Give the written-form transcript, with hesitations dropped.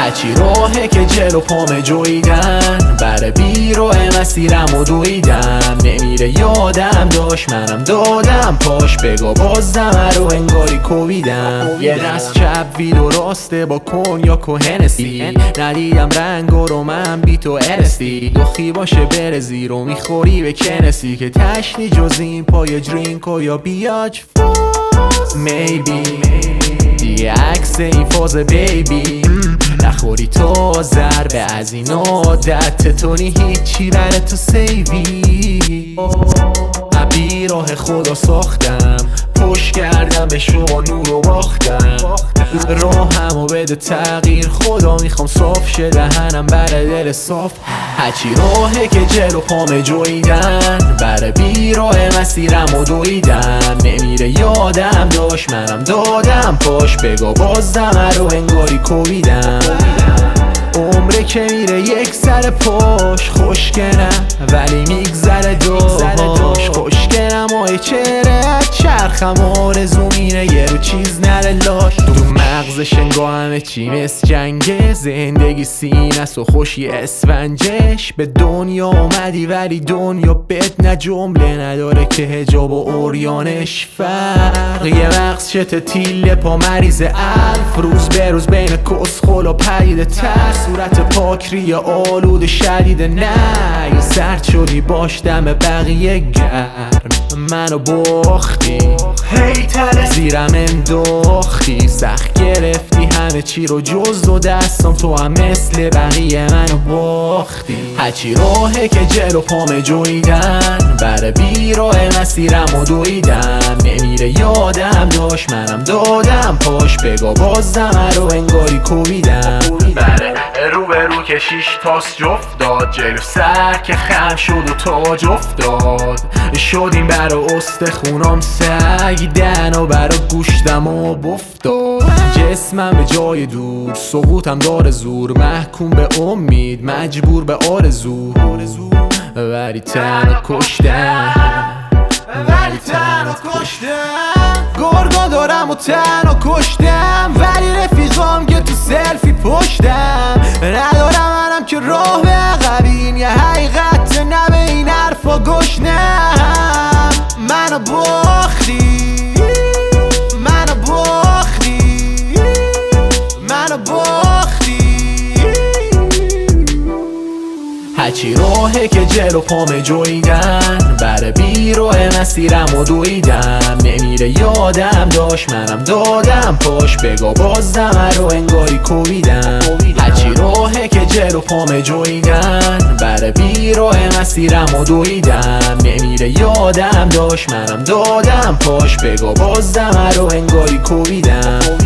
هرچی راهه که جلو پامه جویدن، بره بیرو مسیرم و دویدم. نمیره یادم داشت منم دادم پاش، بگا بازم رو انگاری کوبیدم. یه دست چپ ویدو راسته با کنیاک و هنسی، ندیدم رنگ رو من بی تو ارستی. دخی باشه بره زیرو میخوری به کنسی، که تشنی جز این پای درینک و یا بیاج فاز. میبی دیگه عکس این فاز بیبی، نخوری تو ضربه از این عادت تو نی هیچی بره تو سیوی. بی راه خدا ساختم، پشت کردم به شما نور و باختم. راهمو بده تغییر خدا، میخوام صاف شه دهنم بره دل صاف. هرچی راهه که جلو پامه جویدن، بره بی راه مسیرم و دویدم. نمیره یادم داشت منم دادم پاش، بگا بازم رو انگاری کوبیدم. عمره که میره یک سر پاش، خوشگنم ولی میگذره داش. خوشگنم های چهره چرخم آرزو میره یه رو چیز نره لاش. تو مغزش انگاه همه چی مثل جنگه، زندگی سینست و خوشی اسفنجش. به دنیا اومدی ولی دنیا بد نه جمله نداره که حجاب و اوریانش فرق. یه مغز شت تیله پا مریض الف، روز به روز بین کسخل و پرید تر. صورت پاکری آلود شدید نه، یه سرد شدی باش دم بقیه گرم. منو باختی هیتره زیرم انداختی، سخت گرفتی همه چی رو جز و دستم، تو هم مثل بقیه منو باختی. هرچی راهه که جلو پامه جویدن، بره بی راه مسیرم و دویدم. نمیره یادم داشت منم دادم پاش، بگا بازم رو انگاری کوبیدم. بره رو به رو که شیش تاس جفت داد، جلو سر که خم شد و تاج افتاد. شدیم برا استخونام سگ، دن و برا گوشتم و بفتاد. جسمم به جای دور، سقوطم داره زور. محکوم به امید، مجبور به آرزو، ولی تنو کشتم. گرگا دارم و تنو کشتم، ولی رفیقام که تو سلفی پشتم. ندارم منم که راه به عقبین، یه حقیقت نه به این حرفا گشنم. منو باختی، منو باختی، منو باختی. هرچی راهه که جلو پامه جویدن، بره بی راه مسیرم و دویدم. نمیره یادم داشت منم دادم پاش، بگا بازم رو انگاری کوبیدم. هرچی راهه که جلو پامه جویدن، بره بی راه مسیرم و دویدم. نمیره یادم داشت منم دادم پاش، بگا بازم رو انگاری کوبیدم.